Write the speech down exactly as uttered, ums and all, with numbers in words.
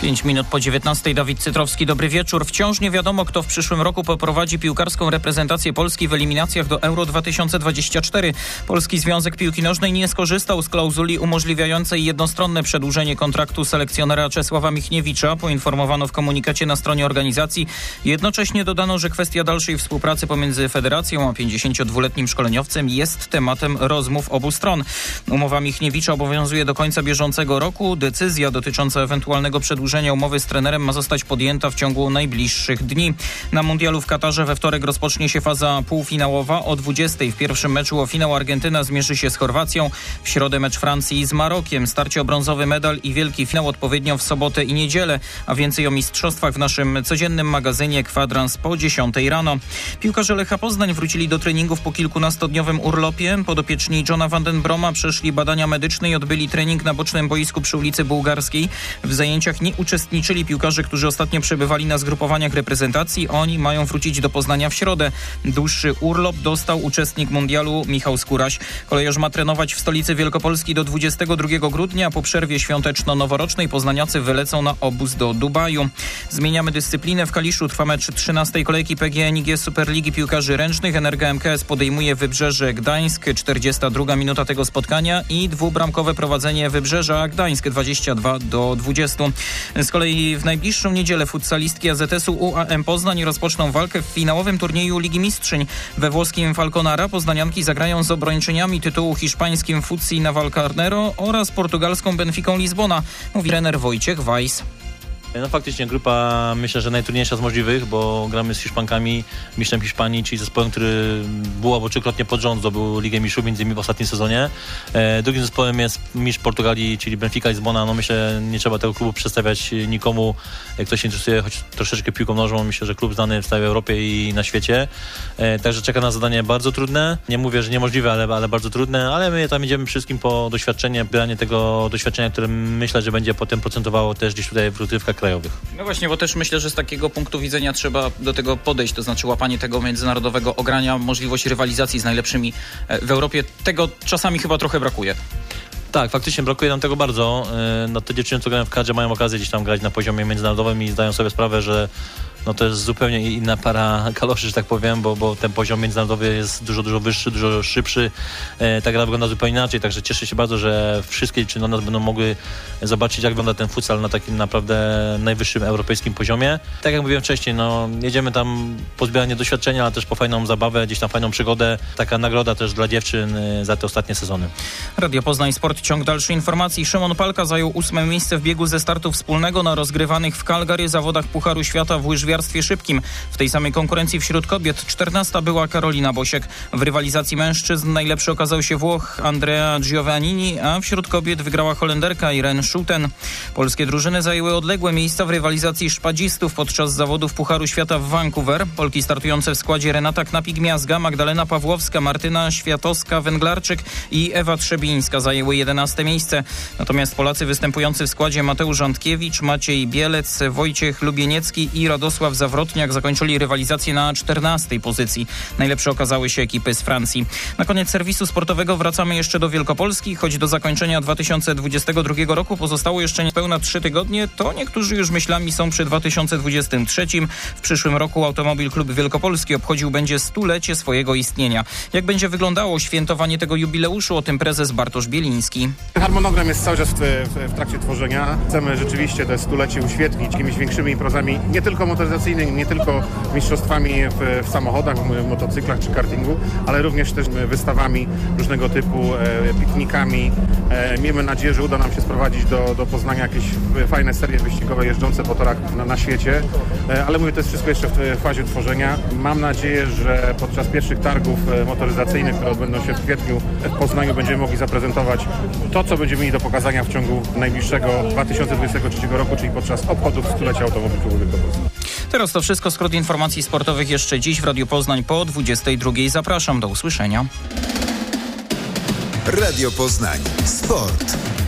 Pięć minut po dziewiętnastej. Dawid Cytrowski, dobry wieczór. Wciąż nie wiadomo, kto w przyszłym roku poprowadzi piłkarską reprezentację Polski w eliminacjach do Euro dwa tysiące dwadzieścia cztery. Polski Związek Piłki Nożnej nie skorzystał z klauzuli umożliwiającej jednostronne przedłużenie kontraktu selekcjonera Czesława Michniewicza, poinformowano w komunikacie na stronie organizacji. Jednocześnie dodano, że kwestia dalszej współpracy pomiędzy federacją a pięćdziesięciodwuletnim szkoleniowcem jest tematem rozmów obu stron. Umowa Michniewicza obowiązuje do końca bieżącego roku. Decyzja dotycząca ewentualnego przedłużenia umowy z trenerem ma zostać podjęta w ciągu najbliższych dni. Na mundialu w Katarze we wtorek rozpocznie się faza półfinałowa. O dwudziestej w pierwszym meczu o finał Argentyna zmierzy się z Chorwacją. W środę mecz Francji z Marokiem. Starcie o brązowy medal i wielki finał odpowiednio w sobotę i niedzielę. A więcej o mistrzostwach w naszym codziennym magazynie Kwadrans po dziesiątej rano. Piłkarze Lecha Poznań wrócili do treningów po kilkunastodniowym urlopie. Podopieczni Johna van den Broma przeszli badania medyczne i odbyli trening na bocznym boisku przy ulicy Bułgarskiej. W zajęciach nie uczestniczyli piłkarze, którzy ostatnio przebywali na zgrupowaniach reprezentacji. Oni mają wrócić do Poznania w środę. Dłuższy urlop dostał uczestnik mundialu Michał Skóraś. Kolejarz ma trenować w stolicy Wielkopolski do dwudziestego drugiego grudnia. Po przerwie świąteczno-noworocznej poznaniacy wylecą na obóz do Dubaju. Zmieniamy dyscyplinę. W Kaliszu trwa mecz trzynastej kolejki P G N I G Superligi Piłkarzy Ręcznych. Energa M K S podejmuje Wybrzeże Gdańsk. czterdziesta druga minuta tego spotkania i dwubramkowe prowadzenie Wybrzeża Gdańsk dwadzieścia dwa do dwudziestu. Z kolei w najbliższą niedzielę futsalistki A Z S-u U A M Poznań rozpoczną walkę w finałowym turnieju Ligi Mistrzyń. We włoskim Falconara poznanianki zagrają z obrończyniami tytułu hiszpańskim Futsi Navalcarnero oraz portugalską Benficą Lizbona, mówi trener Wojciech Weiss. No faktycznie grupa, myślę, że najtrudniejsza z możliwych, bo gramy z Hiszpankami, mistrzem Hiszpanii, czyli zespołem, który był albo trzykrotnie pod rząd zdobył Ligę Mistrzów, między innymi w ostatnim sezonie. E, drugim zespołem jest mistrz Portugalii, czyli Benfica Lizbona. No myślę, nie trzeba tego klubu przedstawiać nikomu, jak ktoś się interesuje choć troszeczkę piłką nożną. Myślę, że klub znany w całej Europie i na świecie. E, także czeka nas zadanie bardzo trudne. Nie mówię, że niemożliwe, ale, ale bardzo trudne, ale my tam idziemy wszystkim po doświadczenie, branie tego doświadczenia, które myślę, że będzie potem procentowało też gdzieś tutaj w rozgrywkach krajowych. No właśnie, bo też myślę, że z takiego punktu widzenia trzeba do tego podejść, to znaczy łapanie tego międzynarodowego ogrania, możliwość rywalizacji z najlepszymi w Europie. Tego czasami chyba trochę brakuje. Tak, faktycznie brakuje nam tego bardzo. No te dziewczyny, co grają w kadrze, mają okazję gdzieś tam grać na poziomie międzynarodowym i zdają sobie sprawę, że no to jest zupełnie inna para kaloszy, że tak powiem, bo, bo ten poziom międzynarodowy jest dużo, dużo wyższy, dużo szybszy. E, ta gra wygląda zupełnie inaczej, także cieszę się bardzo, że wszystkie dziewczyny od nas będą mogły zobaczyć, jak wygląda ten futsal na takim naprawdę najwyższym europejskim poziomie. Tak jak mówiłem wcześniej, no jedziemy tam po zbieranie doświadczenia, ale też po fajną zabawę, gdzieś tam fajną przygodę. Taka nagroda też dla dziewczyn za te ostatnie sezony. Radio Poznań Sport, ciąg dalszych informacji. Szymon Palka zajął ósme miejsce w biegu ze startu wspólnego na rozgrywanych w Calgary zawodach Pucharu Świata w łyżwiarstwie szybkim. W tej samej konkurencji wśród kobiet czternasta była Karolina Bosiek. W rywalizacji mężczyzn najlepszy okazał się Włoch Andrea Giovannini, a wśród kobiet wygrała Holenderka Irene Schouten. Polskie drużyny zajęły odległe miejsca w rywalizacji szpadzistów podczas zawodów Pucharu Świata w Vancouver. Polki startujące w składzie Renata Knapik-Miazga, Magdalena Pawłowska, Martyna Światowska-Węglarczyk i Ewa Trzebińska zajęły jedenaste miejsce. Natomiast Polacy występujący w składzie Mateusz Antkiewicz, Maciej Bielec, Wojciech Lubieniecki i Radosław Zawrotniak zakończyli rywalizację na czternastej pozycji. Najlepsze okazały się ekipy z Francji. Na koniec serwisu sportowego wracamy jeszcze do Wielkopolski. Choć do zakończenia dwa tysiące dwudziestego drugiego roku pozostało jeszcze niespełna trzy tygodnie, to niektórzy już myślami są przy dwa tysiące dwudziestym trzecim. W przyszłym roku Automobil Klub Wielkopolski obchodził będzie stulecie swojego istnienia. Jak będzie wyglądało świętowanie tego jubileuszu, o tym prezes Bartosz Bieliński. Harmonogram jest cały czas w, w, w trakcie tworzenia. Chcemy rzeczywiście te stulecie uświetlić jakimiś większymi imprezami, nie tylko motoryzacyjnymi, nie tylko mistrzostwami w, w samochodach, w motocyklach czy kartingu, ale również też wystawami różnego typu, e, piknikami. E, miejmy nadzieję, że uda nam się sprowadzić do, do Poznania jakieś fajne serie wyścigowe jeżdżące po torach na, na świecie, e, ale mówię, to jest wszystko jeszcze w fazie tworzenia. Mam nadzieję, że podczas pierwszych targów motoryzacyjnych, które odbędą się w kwietniu w Poznaniu, będziemy mogli zaprezentować to, co będziemy mieli do pokazania w ciągu najbliższego dwa tysiące dwudziestego trzeciego roku, czyli podczas obchodów stulecia Automobil Klubu Wielkopolski. Teraz to wszystko, skrót informacji sportowych jeszcze dziś w Radiu Poznań po dwudziestej drugiej. Zapraszam, do usłyszenia. Radio Poznań. Sport.